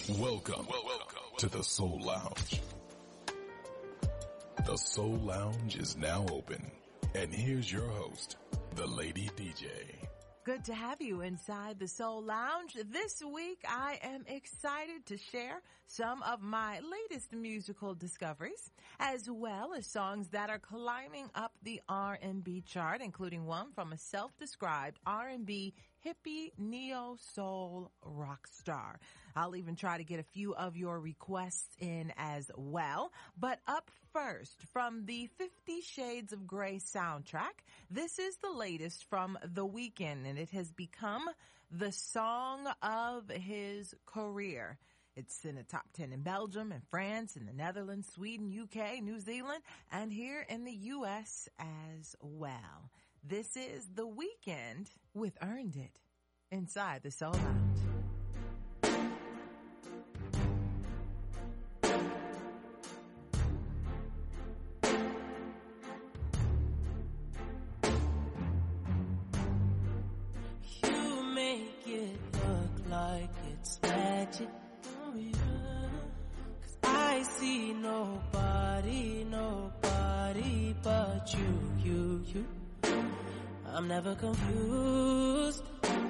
Welcome to the Soul Lounge. The Soul Lounge is now open. And here's your host, the Lady DJ. Good to have you inside the Soul Lounge. This week, I am excited to share some of my latest musical discoveries, as well as songs that are climbing up the R&B chart, including one from a self-described R&B hippie neo-soul rock star. I'll even try to get a few of your requests in as well. But up first, from the 50 Shades of Grey soundtrack, this is the latest from The Weeknd, and it has become the song of his career. It's in the top 10 in Belgium and France and the Netherlands, Sweden, UK, New Zealand, and here in the US as well. This is The Weeknd with Earned It inside the Soul Lounge. You make it look like it's magic. Oh yeah. 'Cause I see nobody but you. I'm never confused.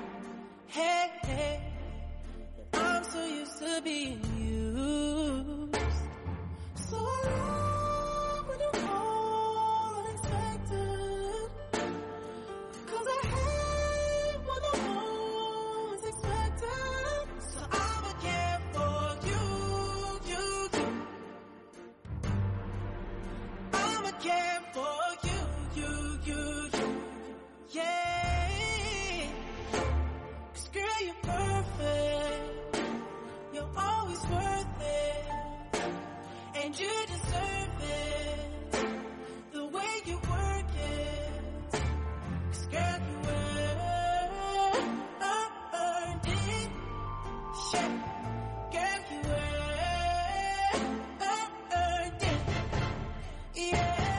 Hey, I'm so used to being used. So I love when you call unexpected. 'Cause I hate when the moment's expected. So I'ma care for you. I'ma care for you. Yeah, 'cause girl, you're perfect. You're always worth it, and you deserve it. The way you work it, 'cause girl, you earned it. Yeah, girl, you earned it. Yeah,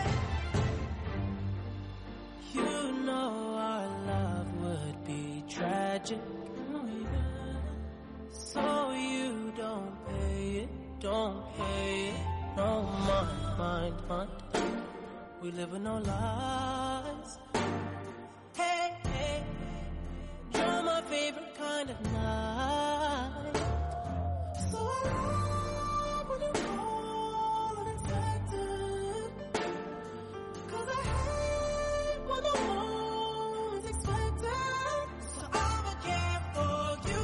you know our love would be tragic. Oh, yeah. So you don't pay it. No mind. We live with no lies. Hey, you're my favorite kind of night. So I love when you call unexpected. 'Cause I hate when the moment's expected. So I'ma care for you.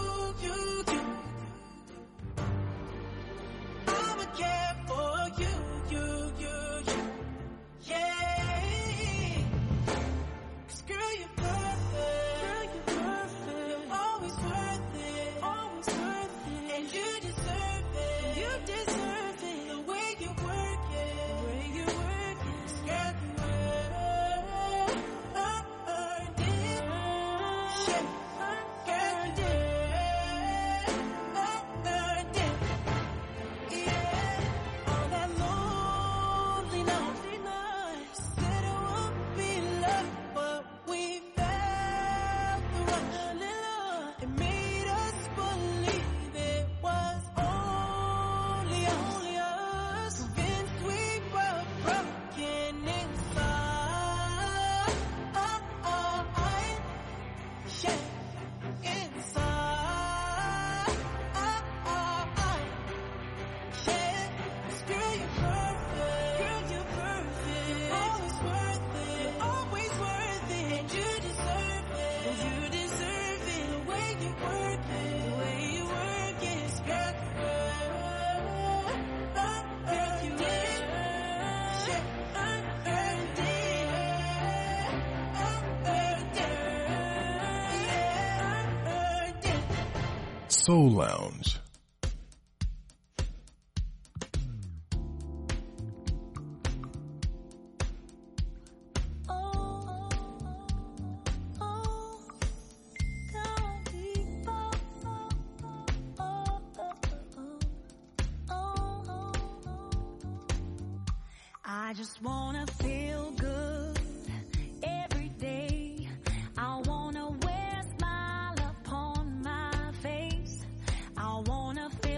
I'ma care for you. Yeah. 'Cause girl, you're perfect. You're always worth it. And you deserve it. The way you work it. 'Cause girl, you earned it. Yeah. Girl, you earned it. Yeah. All that lonely night. Said it would be love, but we felt the rush. It made us believe it was only us. Convinced we were broken inside. Yeah, inside. Yeah, 'cause girl, you're perfect. Always worth it. And you deserve it. The way you work it. 'Cause girl, you did. Yeah, earned it. Soul Lounge. I just wanna feel good every day. I wanna wear a smile upon my face. I wanna feel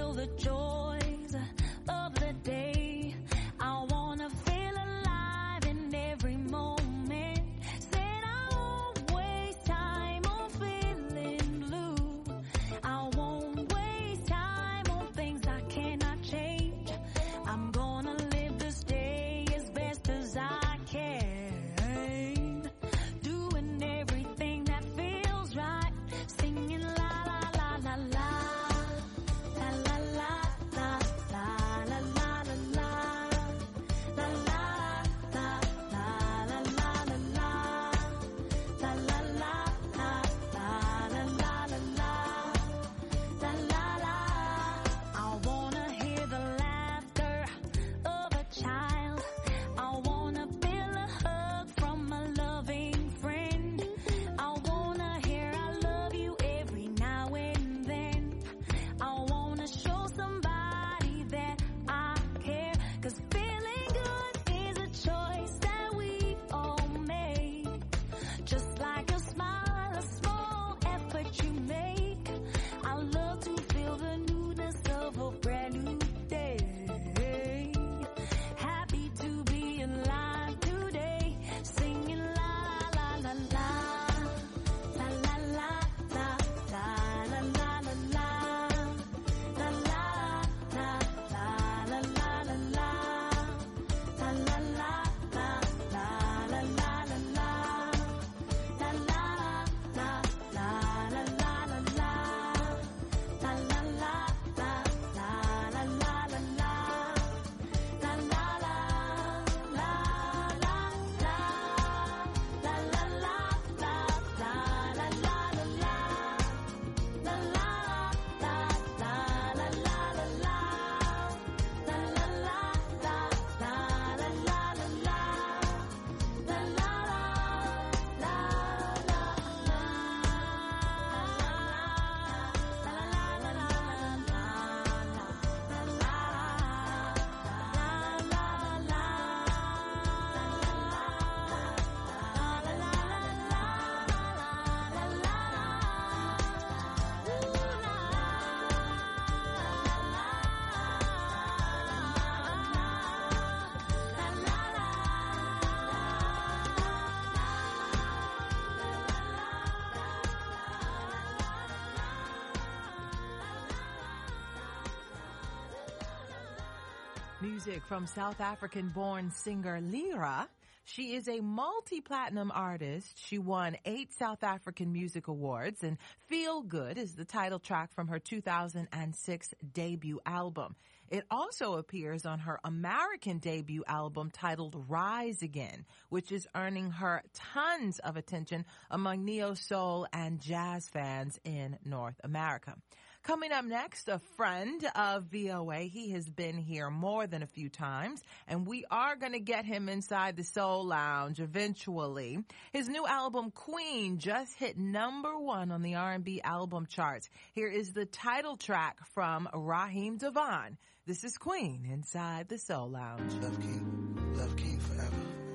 Music from South African-born singer Lyra. She is a multi-platinum artist. She won 8 South African Music Awards, and Feel Good is the title track from her 2006 debut album. It also appears on her American debut album titled Rise Again, which is earning her tons of attention among neo-soul and jazz fans in North America. Coming up next, a friend of VOA. He has been here more than a few times, and we are going to get him inside the Soul Lounge eventually. His new album, Queen, just hit #1 on the R&B album charts. Here is the title track from Raheem Devon. This is Queen inside the Soul Lounge. Love King forever.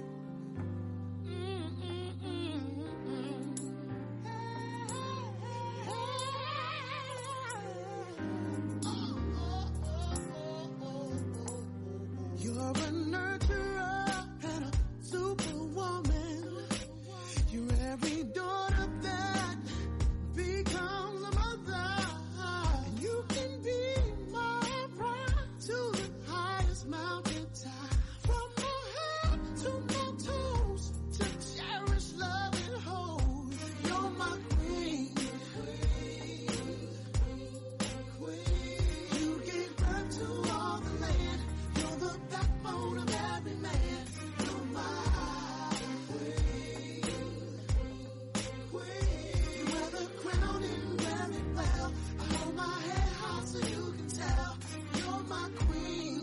You're a nurturer and a superwoman. You're every daughter that becomes a mother. And you can be my pride to the highest mountain top. From my head to my toes, to cherish, love, and hold. You're my queen. You gave birth to all the land. You're the backbone of every man. You're my queen. You wear the crown and wear it well. I hold my head high so you can tell. You're my queen.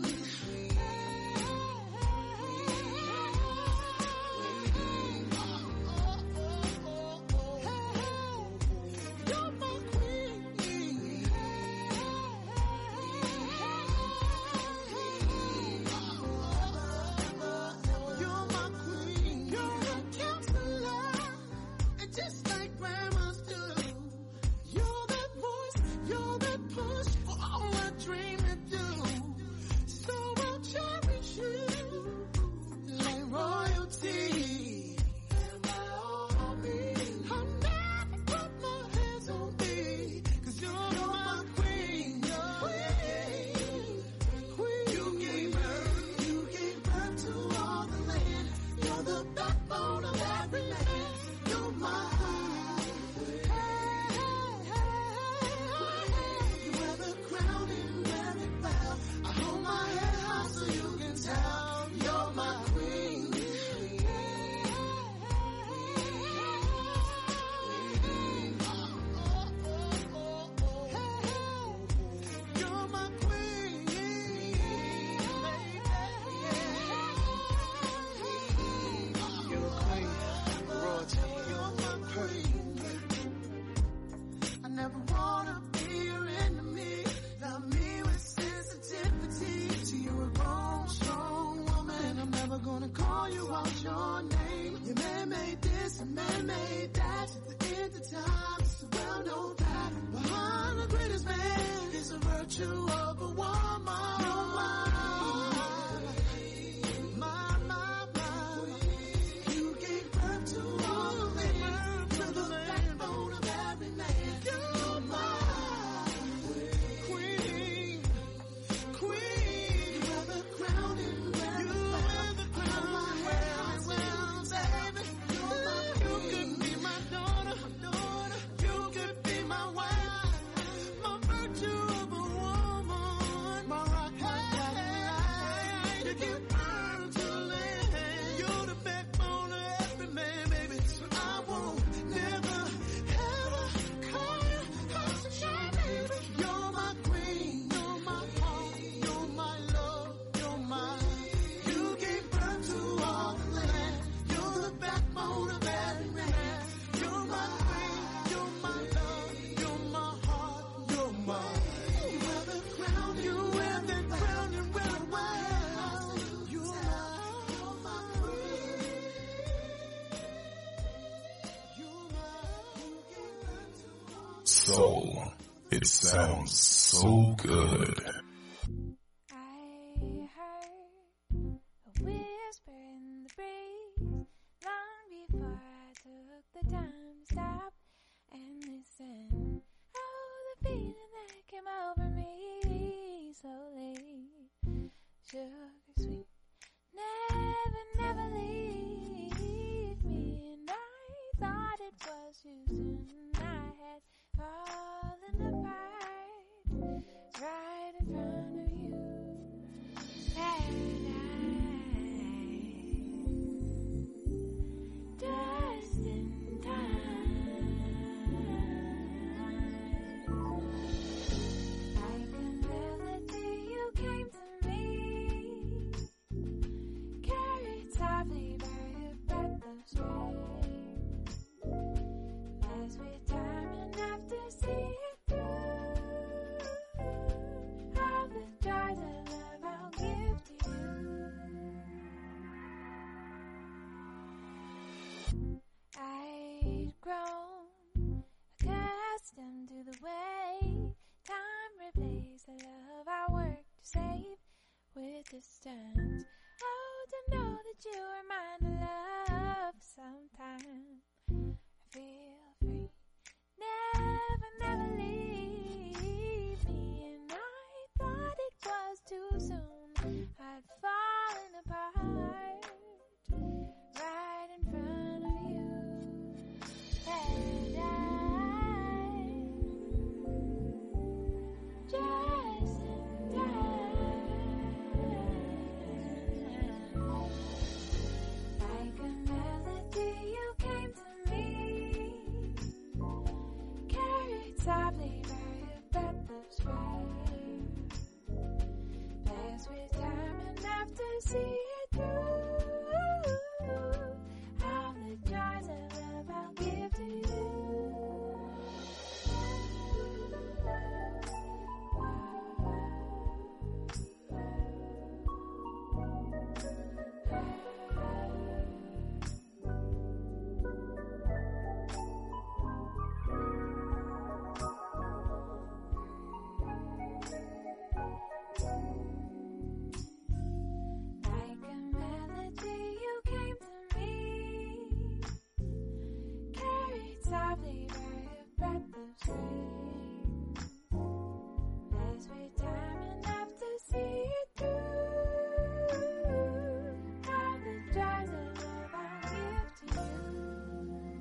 You're my queen. You're my queen. You're a counselor, and just like grandmas do. You're that voice, you're that push for all I dream to do. So I'll cherish you like royalty. And I'll never put my hands on me, 'cause you're my queen. You gave birth to all the land. You're the backbone of every man. You're my queen. You wear the crown and wear it well. I hold my head high so you can tell. You're my queen. You're my queen. You're a queen, royalty. You're my queen. I never wanna be your enemy. Love me with sensitivity. See, you're a grown, strong woman. I'm never gonna call you out your name. You man made this, and man made that. At the end of time, it's a well-known fact. Behind the greatest man is a virtue of a woman. You're my. You gave birth to all the land. You're the backbone of every man. You're my queen. You wear the crown and wear it well. Hold my hand well, baby. You could be my daughter. You could be my wife. My virtue of a woman. My rock, you give birth to land. You're the backbone of every man, baby. So I won't never, ever call you out to shine, baby. You're my queen. You're my heart. You're my love. You're my. You gave birth to all the land. You're the backbone of every man. You're my queen. You're my love. You're my heart. You're my. You wear the crown. You wear the crown and wear it well. You're my queen. You're my. You gave birth to all. Soul. It sounds so good. I heard a whisper in the breeze long before I took the time to stop and listen. Oh, the feeling that came over me slowly. sugar sweet. Never leave me. And I thought it was too soon. I had fallen apart right in front of you. Paradise, just in time. Like a melody, you came to me, carried softly by a breath of spring. As we time enough to see it through, all the joys of love I'll give to you. I'd grown accustomed to the way time replaced the love I worked to save with distance. Oh, to know that you are mine to love sometime. I feel free. Never leave me. And I thought it was too soon. I'd fallen apart right in front of you. Paradise, just in time. Like a melody, you came to me, carried softly by a breath of spring. Passed with time enough to see it through. All the joys of love I'll give to you. Like a melody, you came to me, carried softly by a breath of spring. As we time enough to see it through, all the joys of love I'll give to you.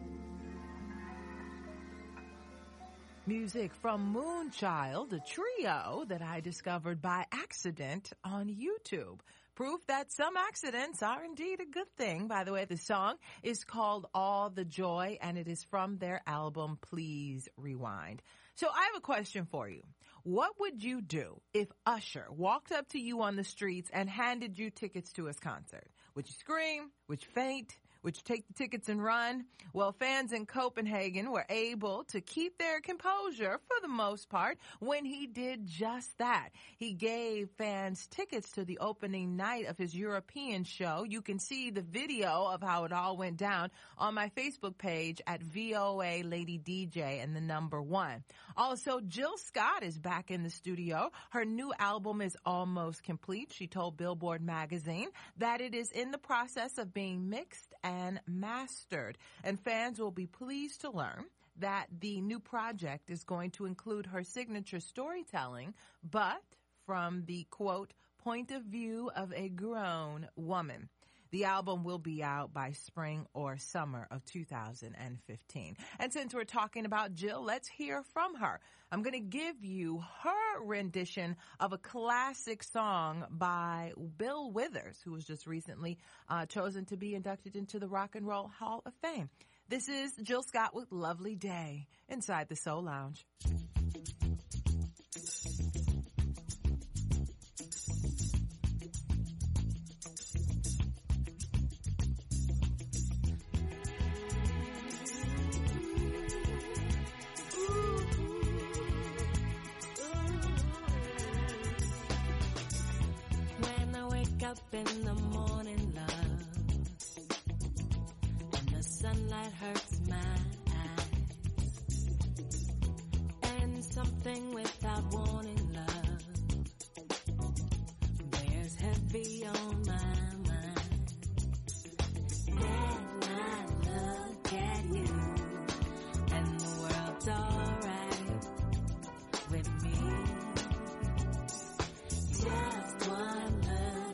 Music from Moonchild, a trio that I discovered by accident on YouTube. Proof that some accidents are indeed a good thing. By the way, the song is called All the Joy, and it is from their album, Please Rewind. So I have a question for you. What would you do if Usher walked up to you on the streets and handed you tickets to his concert? Would you scream? Would you faint? Would you take the tickets and run? Well, fans in Copenhagen were able to keep their composure for the most part when he did just that. He gave fans tickets to the opening night of his European show. You can see the video of how it all went down on my Facebook page at VOA Lady DJ and the number 1. Also, Jill Scott is back in the studio. Her new album is almost complete. She told Billboard magazine that it is in the process of being mixed and mastered. And fans will be pleased to learn that the new project is going to include her signature storytelling, but from the, quote, point of view of a grown woman. The album will be out by spring or summer of 2015. And since we're talking about Jill, let's hear from her. I'm going to give you her rendition of a classic song by Bill Withers, who was just recently chosen to be inducted into the Rock and Roll Hall of Fame. This is Jill Scott with Lovely Day inside the Soul Lounge. Up in the morning, love, and the sunlight hurts my eyes, and something without warning, love, bears heavy on my mind. And I look at you, and the world's alright with me. Just one look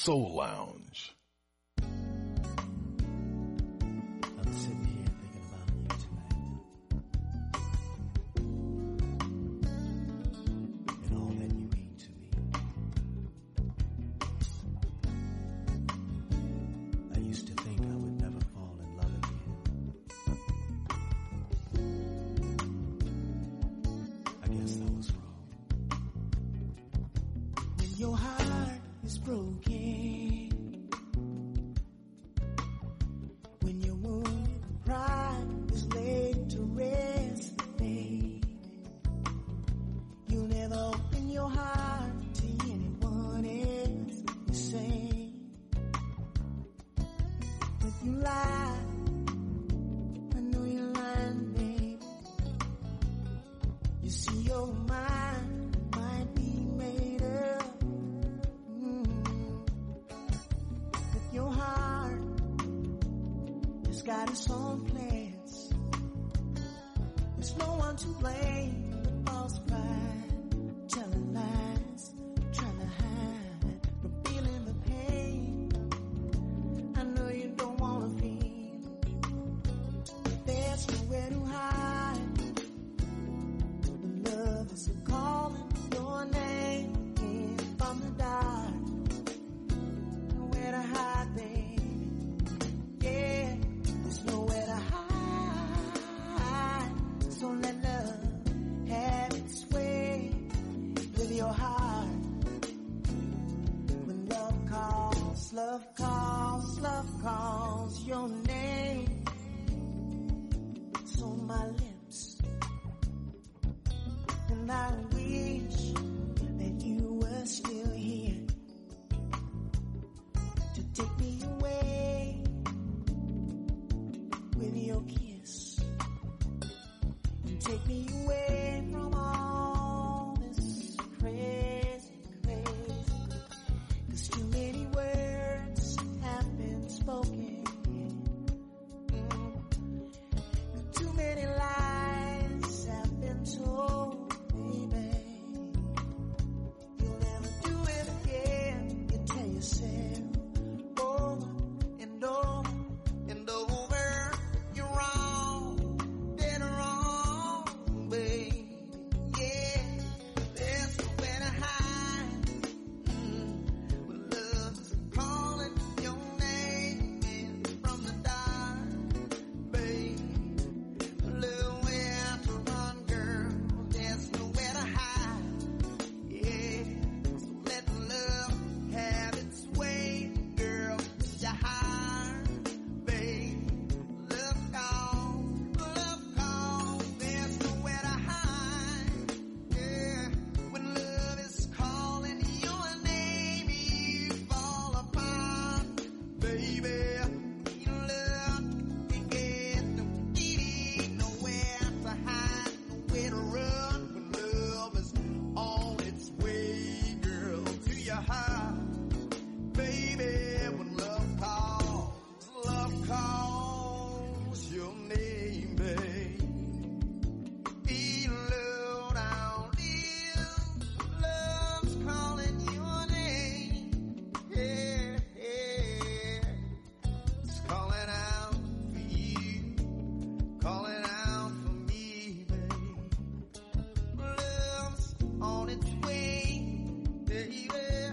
Soul Lounge. I'm sitting here thinking about you tonight and all that you mean to me. I used to think I would never fall in love again. I guess I was wrong. When your heart is broken, when your wound pride is laid to rest, baby, you'll never open your heart to anyone else the same. But you lie, I know you're lying, baby. You see your mind might be made up. But your heart has got its own plans. There's no one to blame but false pride, telling lies, trying to hide from feeling the pain. I know you don't want to feel, but there's nowhere to hide. The love is calling your name in from the dark. Nowhere to hide, baby. Yeah, there's nowhere to hide. So let love have its way with your heart. When love calls, love calls, love calls your name. It's on my lips, and I wish that you were still here to take me away with your kiss, and take me away from all this crazy, crazy. 'Cause too many words have been spoken, too many lies have been told, baby. You'll never do it again. You tell yourself over and over and over, you're wrong, dead wrong, baby. Yeah, there's nowhere to hide. When love is calling your name in from the dark, baby. Nowhere to run, girl. There's nowhere to hide. Yeah, so let love have its way, girl. With your heart, baby. Love calls. There's nowhere to hide. Yeah, when love is calling your name, you fall apart, baby. Your love can get nowhere to hide, nowhere to run. When love is on its way, girl, to your heart, baby. When love calls your name, babe. Be low down, love's calling your name. Yeah, yeah. It's calling out for you, calling out for me, babe. Love's on its way, baby.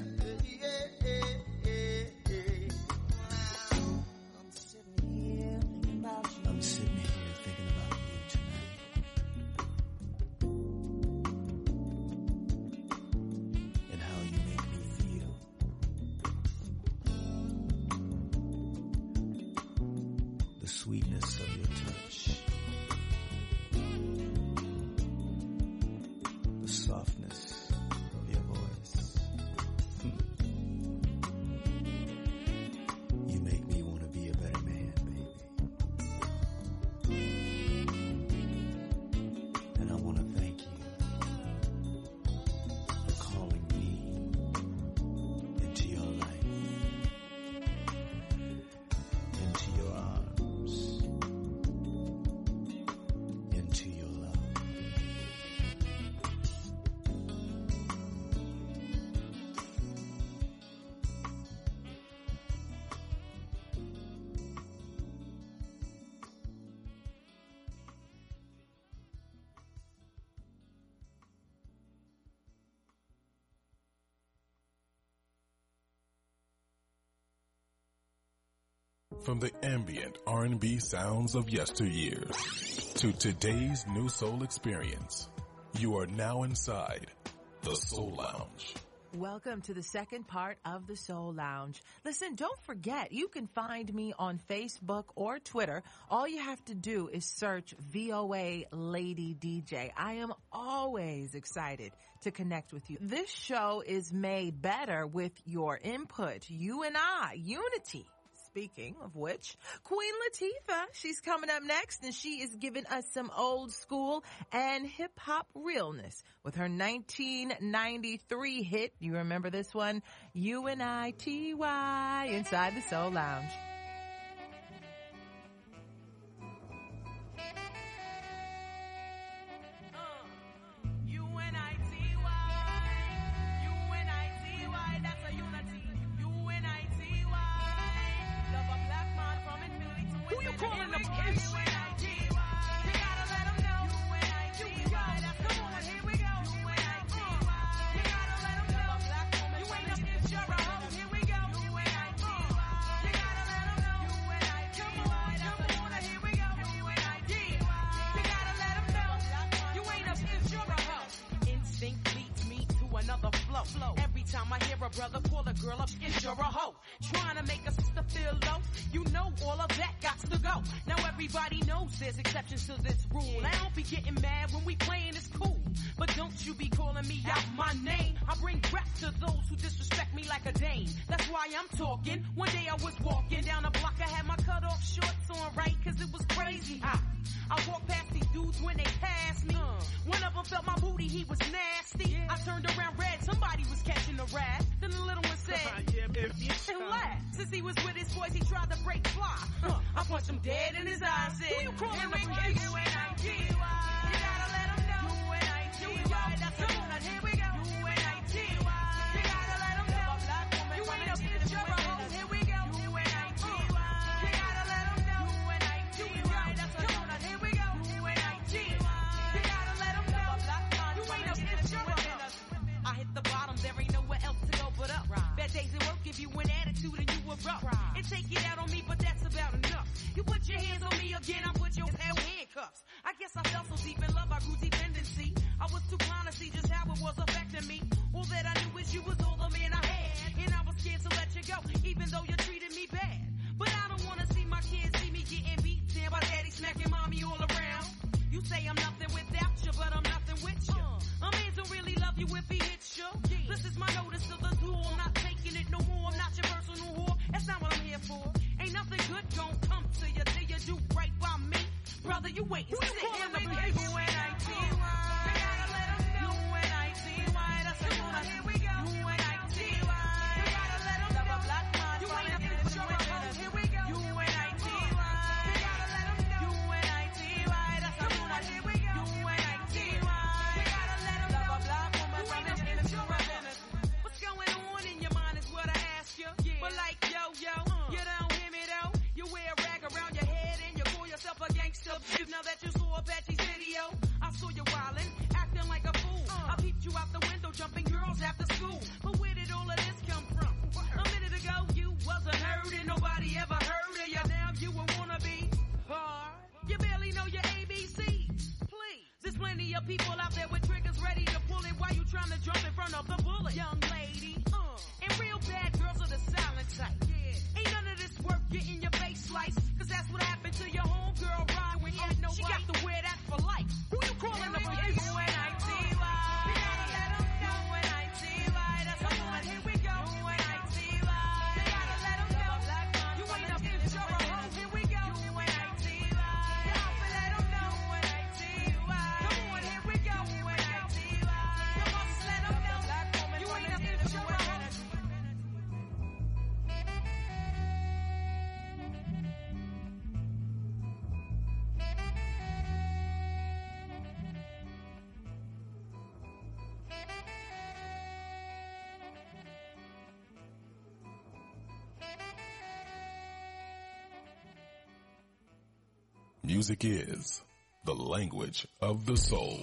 I'm sitting here thinking about you. I'm sitting here thinking about you tonight. And how you make me feel. The sweetness of your touch. The softness of your voice. You make me want to be a better man, baby. And I want to thank you for calling me into your life, into your arms. From the ambient R&B sounds of yesteryears to today's new soul experience, you are now inside the Soul Lounge. Welcome to the second part of the Soul Lounge. Listen, don't forget, you can find me on Facebook or Twitter. All you have to do is search VOA Lady DJ. I am always excited to connect with you. This show is made better with your input. You and I, unity. Speaking of which, Queen Latifah, she's coming up next, and she is giving us some old school and hip-hop realness with her 1993 hit. You remember this one? UNITY, inside the Soul Lounge. Every time I hear a brother call a girl up, it's you're a hoe. Trying to make a sister feel low. You know all of that got to go. Now everybody knows there's exceptions to this rule. I don't be getting mad when we playing, it's cool. But don't you be calling me out my name. I bring rap to those who disrespect me like a dame. That's why I'm talking. One day I was walking down the block. I had my cut off shorts on, right? Cause it was crazy hot. I walked past these dudes when they passed me. One of them felt my booty, he was nasty. I turned around red, somebody was catching a rat. Then the little one said, and laughed. Since he was with his boys, he tried to break fly. I punched him dead in his eyes. Said, who you calling the police? UNITY. You gotta let him know. UNITY. That's a woman. Here we go. UNITY. You gotta let him know. You ain't a bitch, you're a hoe. Here we go. UNITY. You gotta let him know. UNITY. That's a woman. Here we go. UNITY. You gotta let him know. You ain't a bitch, you're a hoe. I hit the bottom, there ain't nowhere else to go but up. Bad days at work give you an attitude and you erupt. And take it out on me, but that's about enough. You put your hands on me again, I put your handcuffs. I guess I fell so deep in love, I grew dependency. I was too blind to see just how it was affecting me. All that I knew is you was all the man I had. And I was scared to let you go, even though you treated me bad. But I don't wanna see my kids see me getting beat down by daddy smacking mommy all around. You say I'm nothing without you, but I'm nothing with you. A man don't really love you if he hits you. This is my notice to the door. I'm not taking it no more. I'm not your personal whore. That's not what I'm here for. Ain't nothing good gon' come to you till you do right by me. Brother, you wait and sit in the place. UNITY. You gotta let them know. UNITY. That's the one. Here we go. UNITY. You gotta let them know. You ain't a bitch, you're a hoe. Here we go. UNITY. You gotta let them know. UNITY. That's the one. Here we go. UNITY. You gotta let them know. You ain't a bitch, you're a hoe. What's going on in your mind is what I ask you. But like, yo, you don't hear me though. You wear a rag around your head and you call yourself a gangster. Now that you saw Apache's video, I saw you wildin', acting like a fool. I peeped you out the window, jumping girls after school. But where did all of this come from? A minute ago, you wasn't heard and nobody ever heard of you. Now you a wannabe hard. You barely know your ABCs. Please. There's plenty of people out there with triggers ready to pull it while you trying to jump in front of the bullet. Young lady, and real bad girls are the silent type. Ain't none of this worth getting your face sliced. Cause that's what happened to your homegirl Ryan when she got to wear that for life. Who you calling the police? UNITY. You gotta let them know. UNITY. That's the one. Here we go. UNITY. You gotta let them know. You ain't a bitch, you're a hoe. Here we go. UNITY. You gotta let them know. UNITY. Come on, here we go. UNITY. You must let them know. You ain't a bitch, you're a hoe. Music is the language of the soul.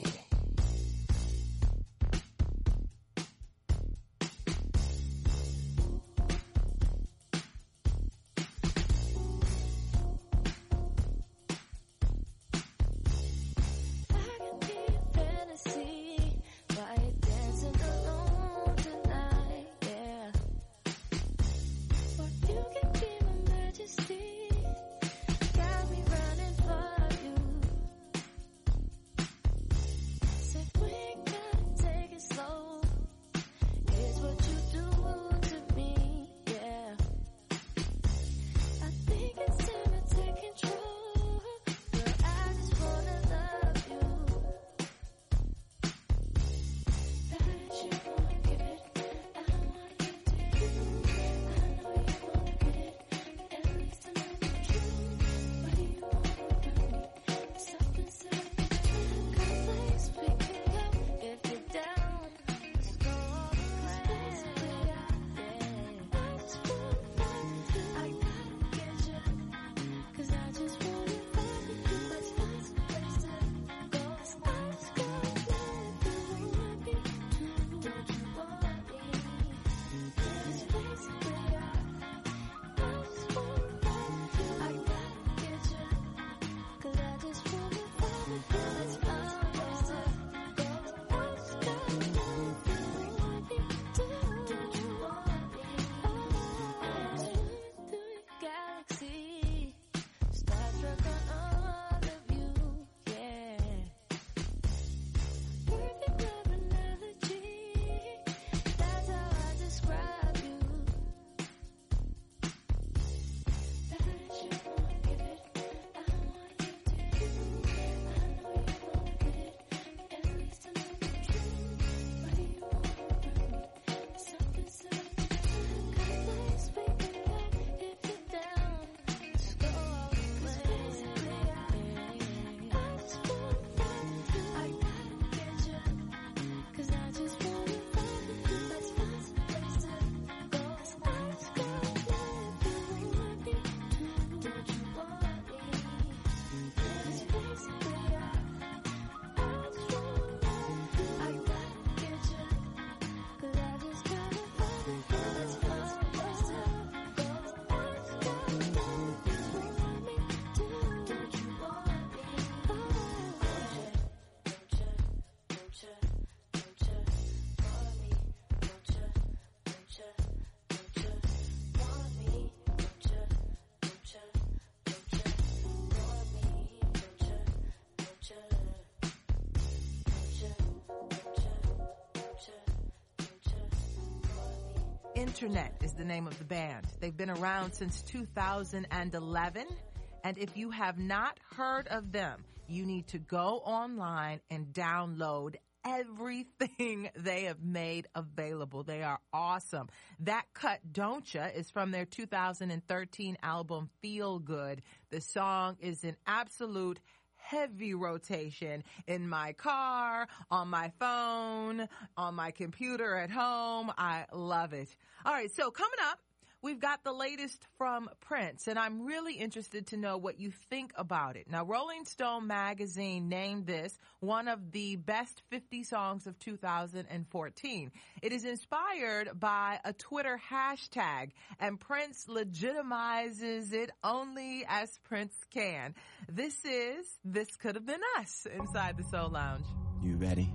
Internet is the name of the band. They've been around since 2011. And if you have not heard of them, you need to go online and download everything they have made available. They are awesome. That Cut Don't Ya is from their 2013 album Feel Good. The song is an absolute heavy rotation in my car, on my phone, on my computer at home. I love it. All right, so coming up, we've got the latest from Prince, and I'm really interested to know what you think about it. Now, Rolling Stone magazine named this one of the best 50 songs of 2014. It is inspired by a Twitter hashtag, and Prince legitimizes it only as Prince can. This Could Have Been Us inside the Soul Lounge. You ready?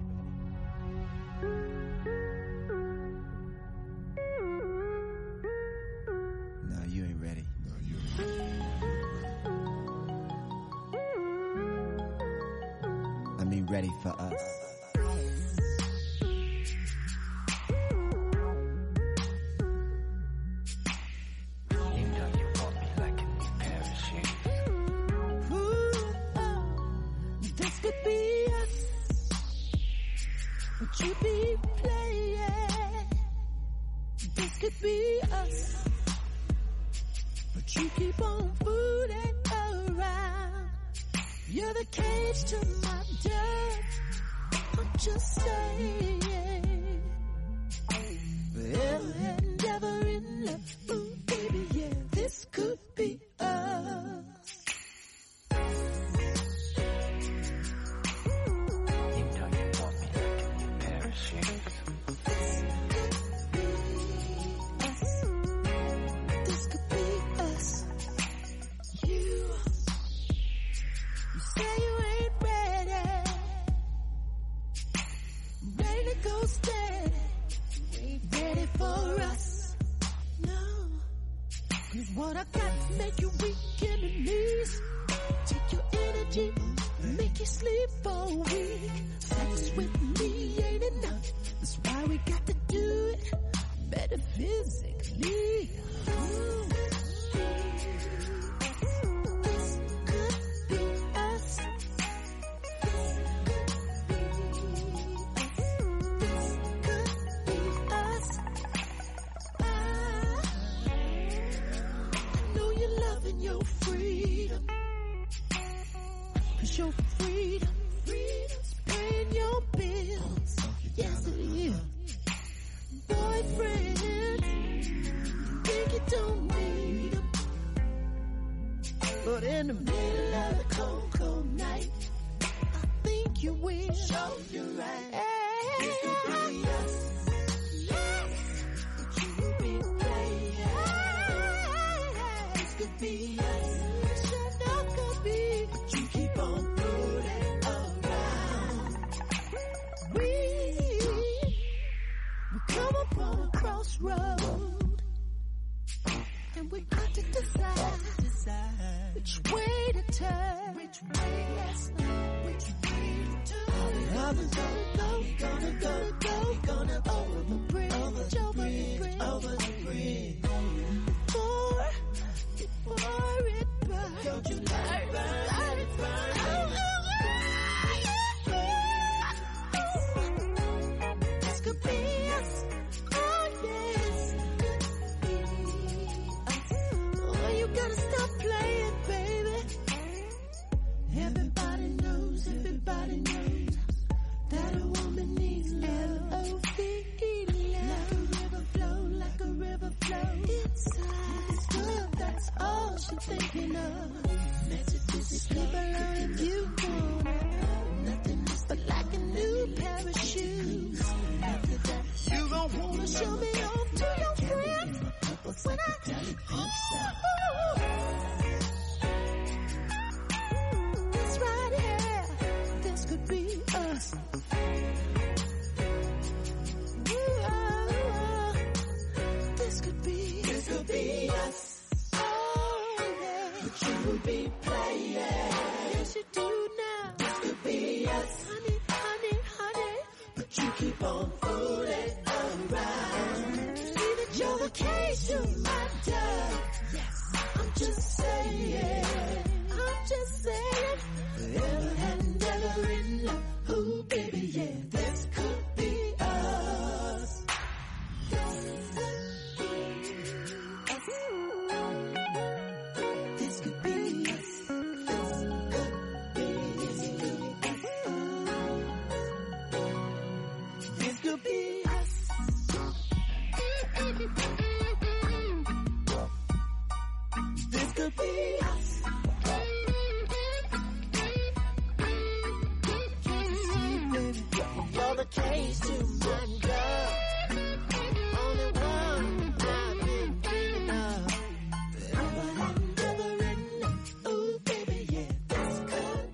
No, you ain't ready. I mean, ready for us. This could be us. Would you be playing? This could be us. But you keep on fooling around. You're the cage to my dove. I'm just saying. Forever and ever in love. Ooh, baby, yeah, this could be us. What I got make you weak in the knees. Take your energy, make you sleep all week. Sex with me ain't enough. That's why we got to do it better physically. This could be us. This could be us. Your freedom, 'cause your freedom's paying your bills. Yes, it is. Boyfriend, think you don't need them, but in the middle of the cold, cold night, I think you will. Show you right. Hey, this could be us. Be us, sure enough could be, but you keep on fooling around. We come upon a crossroad, and we got to decide which way to turn, which way to turn. Others gonna go, gonna over the bridge, over the bridge. Before it burns, don't you let it burn. This could be us. Oh, yes. Oh, you gotta stop playing, baby. Everybody knows that a woman needs L-O-V-E, love. Like a river flow inside. It's good, that's all she's thinking of. Metaphysics, leave alone if you want. Nothing but like a new pair of shoes. After that, you gon' wanna show me off to your friends. When I tell you, this right here, this could be us. This could be us. Oh, yeah. But you would be playing. Yes, you do now. This could be us. Honey. But you keep on fooling around. See that you're be us. Can't you see, baby? You're the case to my love. Only one I've been dreaming of. Forever and ever and ooh, baby, yeah, this could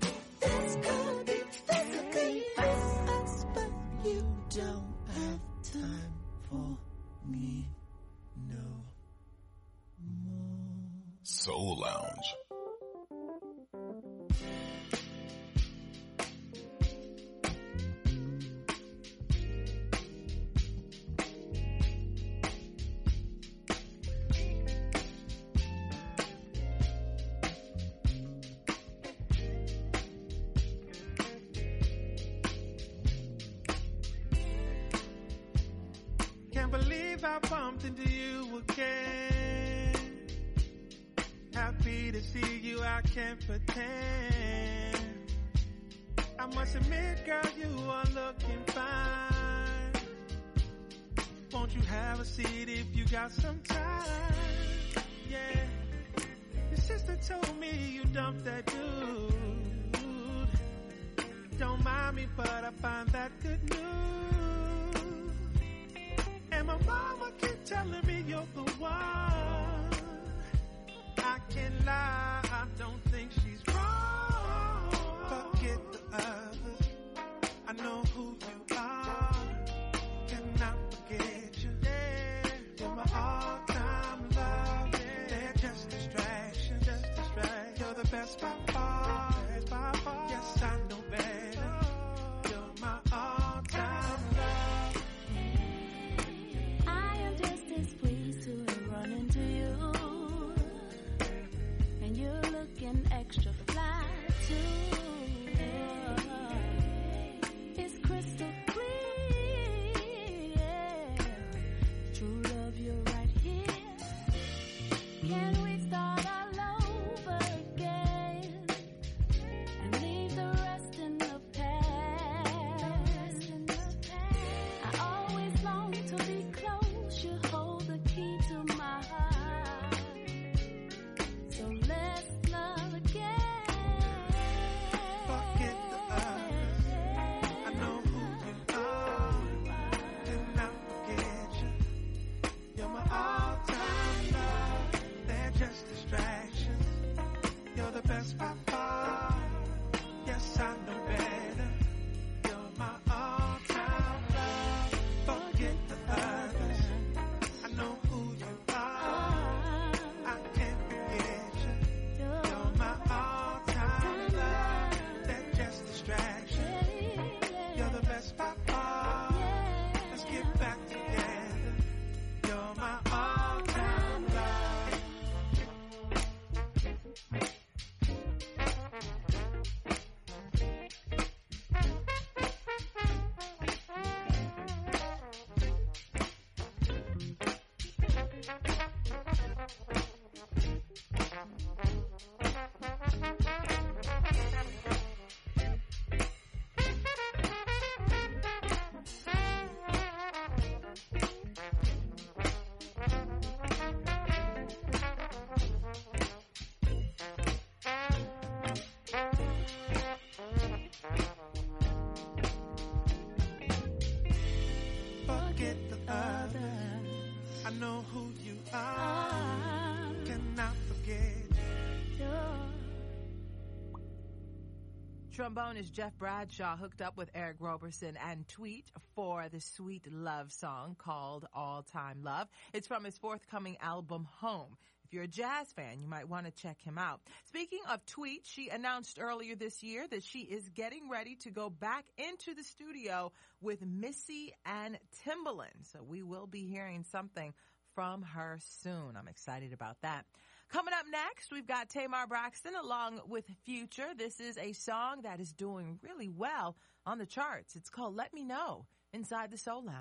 be us, but you don't have time for me no more. Soul Lounge. Can't believe I bumped into you again. Happy to see you, I can't pretend. I must admit, girl, you are looking fine. Won't you have a seat if you got some time? Yeah. Your sister told me you dumped that dude. Don't mind me, but I find that good news. And my mama keep telling me you're the one. I can't lie, I don't think she's wrong. Forget the others, I know who you are. Cannot forget you. Yeah. You're my all-time love. Yeah. They're just distractions, You're the best by far. Yes, I know better. You're my all-time love. I am just as pleased to run into you. And you're looking extra fly too. It's crystal clear. True love, you're right here. Can we start all over again? And leave the rest in the past. I always long to be close. You hold the key to my heart. So let's love again. Forget the others, I know who you are. Cannot forget you. You're my all-time love. They're just distractions. You're the best by far. Yes, I know better. You're my all-time love. Forget the others, I know who you are. I can't forget you. You're my all-time love. They're just distractions. You're the best by far. Let's get back together. You're my all-time love. Forget the others, I know who you are. Cannot forget. Trombonist Jeff Bradshaw hooked up with Eric Roberson and Tweet for the sweet love song called All Time Love. It's from his forthcoming album, Home. If you're a jazz fan, you might want to check him out. Speaking of Tweet, she announced earlier this year that she is getting ready to go back into the studio with Missy and Timbaland. So we will be hearing something from her soon. I'm excited about that. Coming up next, we've got Tamar Braxton along with Future. This is a song that is doing really well on the charts. It's called Let Me Know inside the Soul Lounge.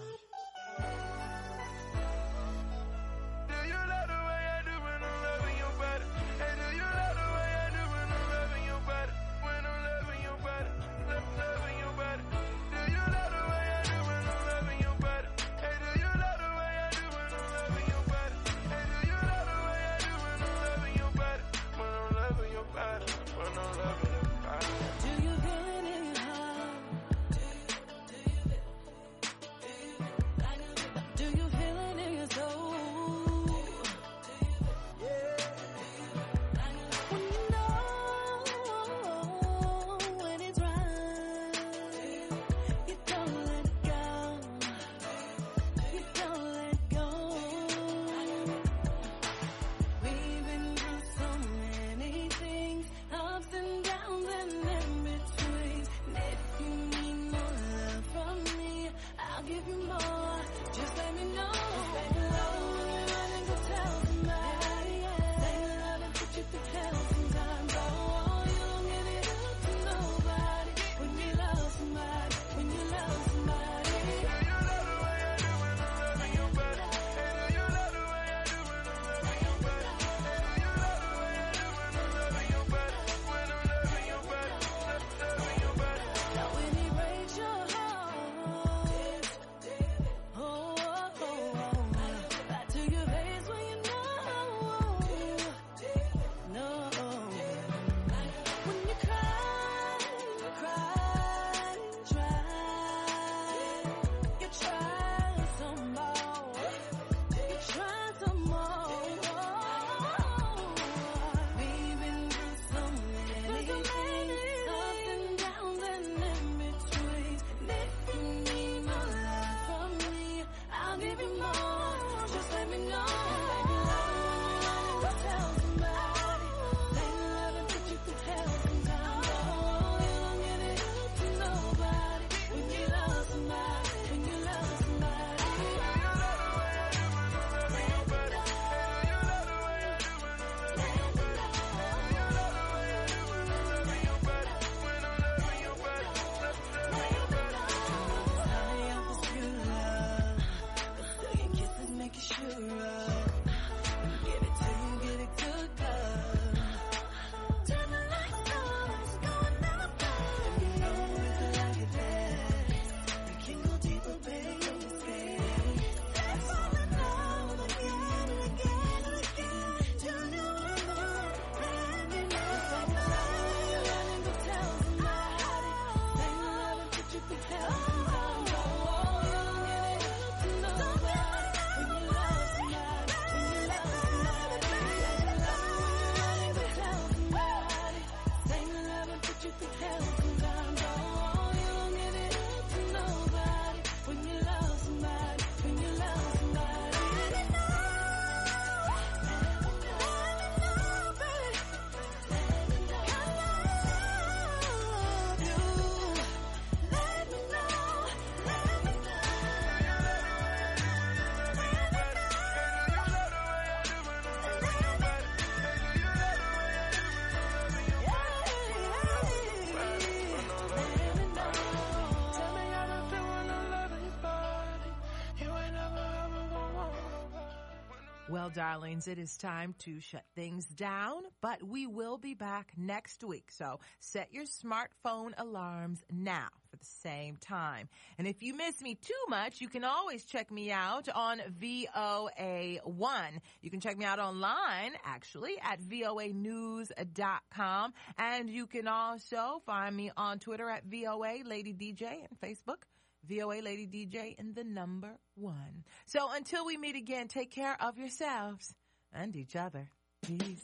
Do you love the way I do when I'm loving your body? Hey, do you love the way I do when I'm loving your body? When I'm loving your body, loving your body. Do you love the way I do when I'm loving your body? Hey, do you love the way I do when I'm loving your body? Hey, do you love the way I do when I'm loving your body? darlings, it is time to shut things down, but we will be back next week. So set your smartphone alarms now for the same time. And if you miss me too much, you can always check me out on VOA1. You can check me out online, actually, at voanews.com. And you can also find me on Twitter at VOA Lady DJ and Facebook, VOA Lady DJ and the number 1. So until we meet again, take care of yourselves and each other. Peace.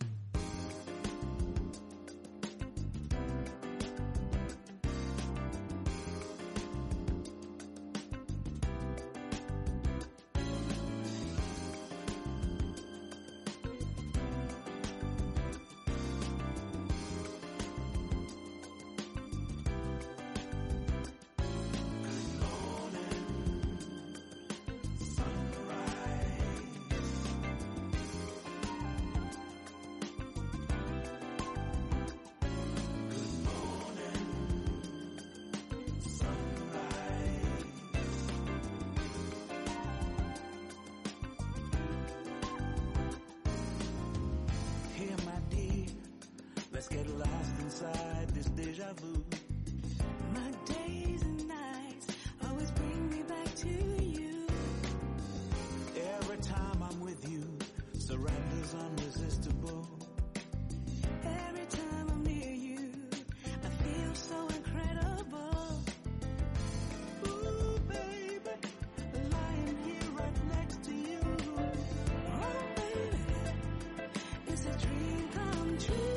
Let's get lost inside this deja vu. My days and nights always bring me back to you. Every time I'm with you, surrender's unresistible. Every time I'm near you, I feel so incredible. Ooh, baby, lying here right next to you. Oh, baby, it's a dream come true.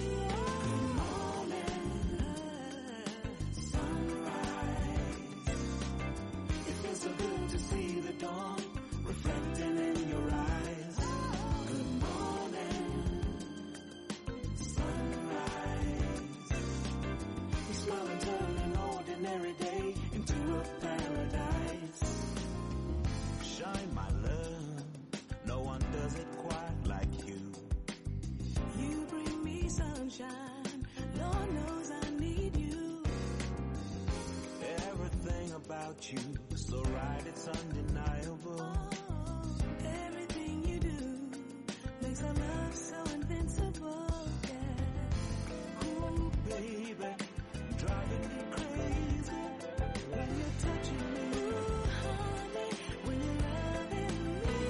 Lord knows I need you. Everything about you, so right, it's undeniable. Oh, everything you do makes our love so invincible. Yeah. Ooh, baby, driving me crazy when you're touching me. Ooh, honey, when you're loving me.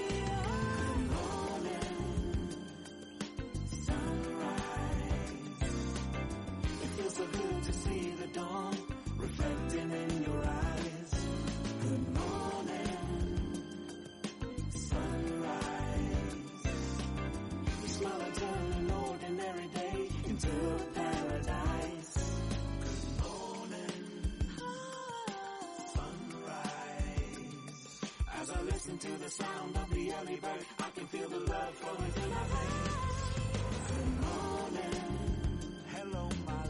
So good to see the dawn reflecting in your eyes. Good morning, sunrise. You smile and turn an ordinary day into a paradise. Good morning, sunrise. As I listen to the sound of the early bird, I can feel the love flowing through my veins. Good morning. Hello, my love.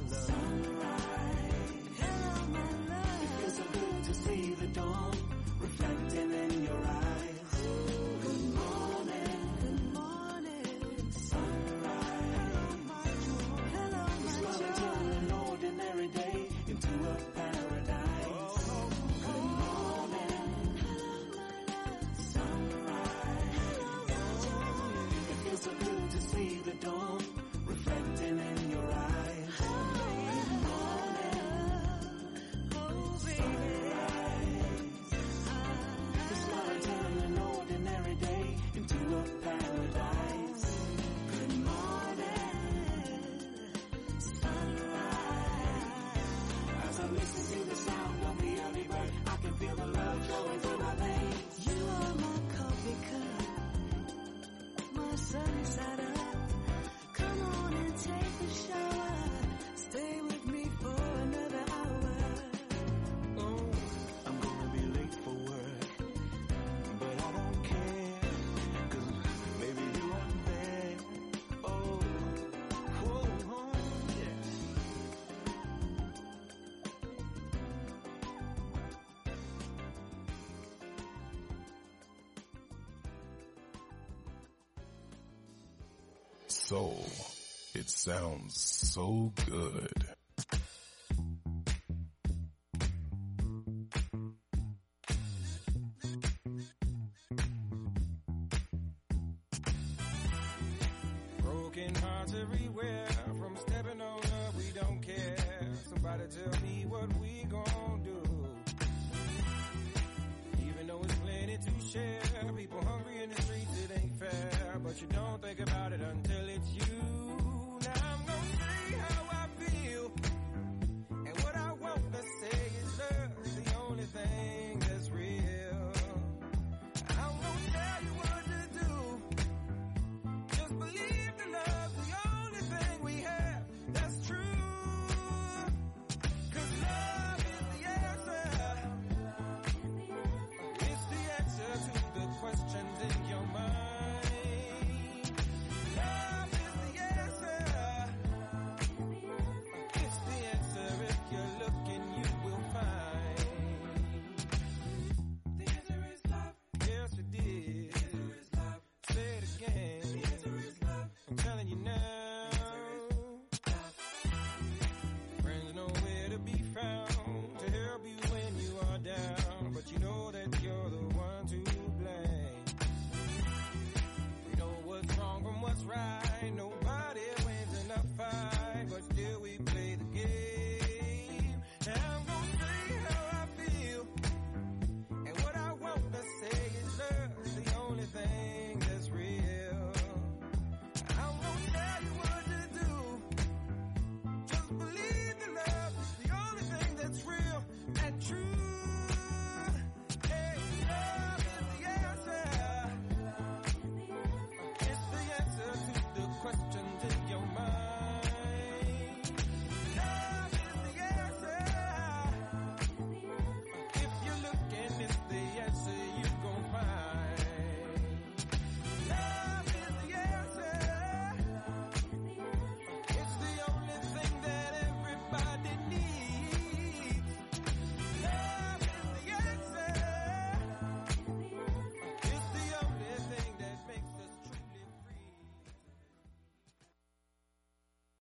See the dawn reflecting in your eyes. Good morning, sunrise. Hello, my joy. Turn an ordinary day into a paradise. Good morning, sunrise. It feels so good to see the dawn reflecting in your eyes. Side up. Come on and take a shower. Stay with me for another hour. Oh, I'm gonna be late for work, but I don't care, 'cause maybe you aren't there. Oh, yeah. Soul. It sounds so good. but you don't think about it until